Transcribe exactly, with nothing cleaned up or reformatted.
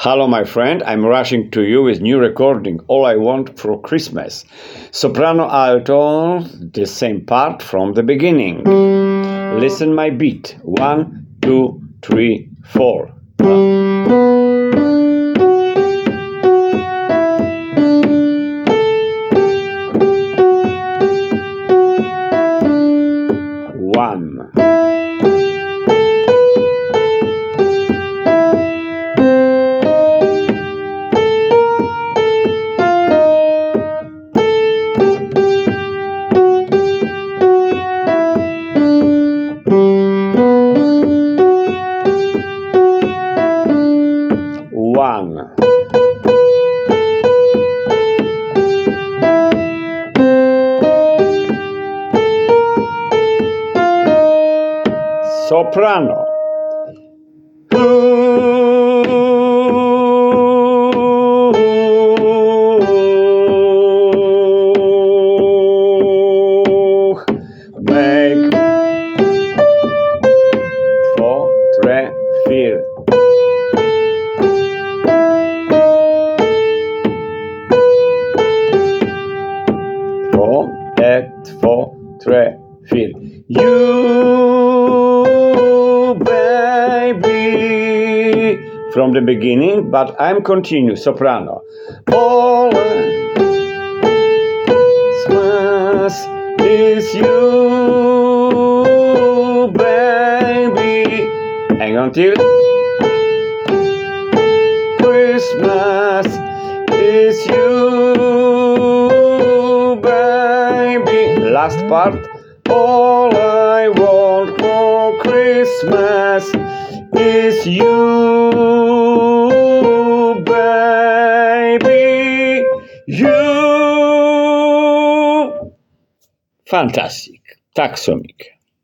Hello, my friend. I'm rushing to you with new recording, All I Want for Christmas. Soprano alto, the same part from the beginning. Listen my beat. One, two, three, four. One. One. Soprano. Make four, tre, fir. Four, et, four, tre, fir. You, baby, from the beginning, but I'm continue soprano. All Christmas is you, baby, and until Christmas is you, baby. Last part. All I want for Christmas is you, baby. You. Fantastic. Tack så mycket.